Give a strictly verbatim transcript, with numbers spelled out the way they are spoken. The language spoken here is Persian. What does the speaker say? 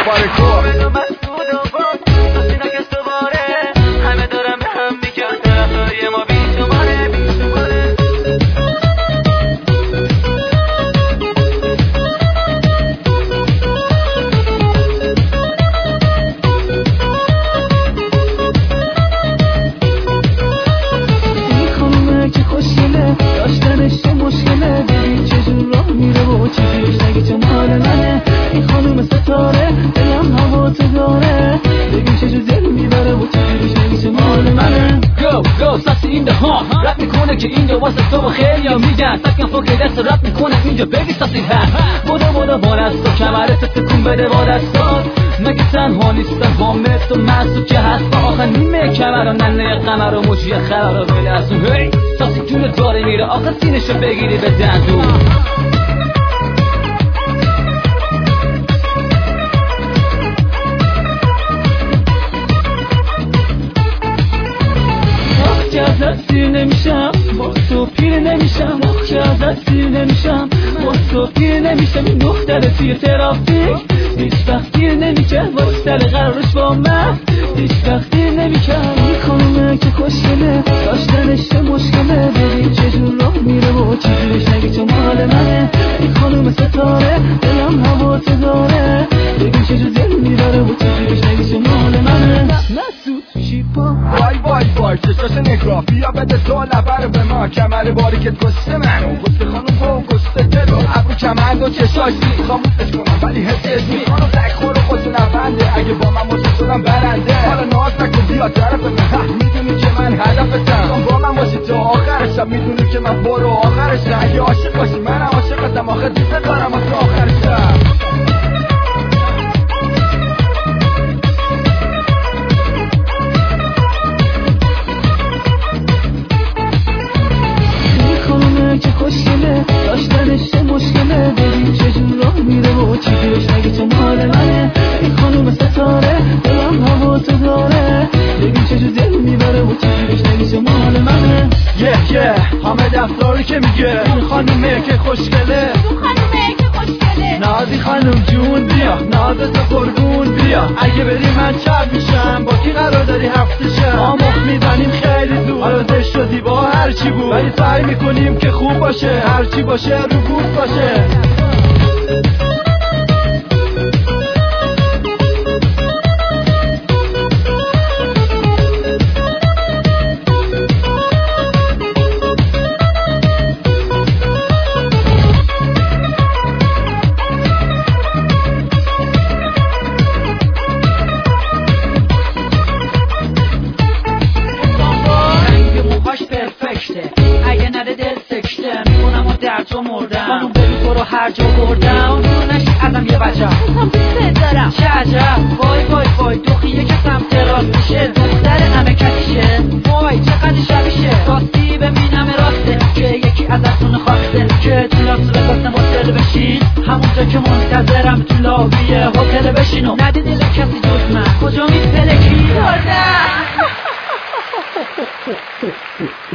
دوباره کن همه دارم به هم میگن طرفای ما بیشماره بیشماره. این خانومه که خوشگله داشتنش چه مشکله، ببین چجور راه میره و چیزیش نگه چه مال منه. این خانوم ستاره دلم هوا تو داره، ببین چجور دل میبره و چیزیش نگه چه مال منه. گو گو ساسی این ده ها رپ میکنه که اینجا واسه تو و خیلی ها میگن سکن فوق دست رپ میکنه اینجا بگی ساسی هست بودا بودا با دست و کمرت تکون بده با دستات. مگه تنها نیستن حامد و مسعود که هست با آخر نیمه کمر و ننه قمر و موجی خرار و بلرزون. هی ساسی جون داره میره آخر سینشو بگیری به دندون. که ازت سیر نمیشم با تو پیر نمیشم، که ازت سیر نمیشم با تو پیر نمیشم. این دختر توی ترافیک هیچ وقت دیر نمیکرد واسه سر قرارش با من هیچ وقت دیر نمیکرد. این خانومه که خوشگله داشتنش چه مشکله، ببین چجور راه میره و چیزیش نگه چه مال منه. این خانوم ستاره دلم هوا تو داره، ببین چجور دل میبره و چیزیش نگه چه مال منه. مسعود شیپا وای وای وای چشاش نگاه بیا بده تو لبر به ما کمر باری که گسته منو گسته خانم و گسته دلو ابرو کمند و چشاش نیست خاموشش کنم ولی حسش نیست. خانم تک خور و خودتو نبنده اگه با من باشه شدم برنده. حالا ناز نکن بیا طرف من میدونی که من هدفتم با من باشی تا آخرشم میدونی که من برو آخرشم. اگه عاشق باشی منم عاشقتم آخر دوست دارم واسه آخرشم. که خوشگله داشتنش چه مشکله، ببین چجور راه میره و چیزیش نگه چه مال منه. این خانوم ستاره دلم هوا تو داره، ببین چجور دل میبره و چیزیش نگه چه مال منه. یه یه همه دفتاری که میگه این خانومه که خوشگله نازی خانم جون بیا ناز تو قربون بیا. اگه بری من چپ میشم با کی قرار داری هفتشم ما مخ میزنیم خیلی زود حالا زشت شدی با هرچی بود ولی سعی میکنیم که خوب باشه هرچی باشه رو بود باشه. اگه نده دل سکته میکنم و در تو مردم خانم ببین تو رو هر جا بردم دور نشی ازم یه بجا هم دوست دارم چه عجب. وای وای وای دوخیه که سمت راست میشه دختر همه کتیشه وای چقدر شبیشه راستی ببین همه راسته که یکی ازتون خواسته که تو لاس وگاس هتل بشین همونجا که منتظرم تو لابی هتل بشین و ندی دل کسی جز من کجا میپلکی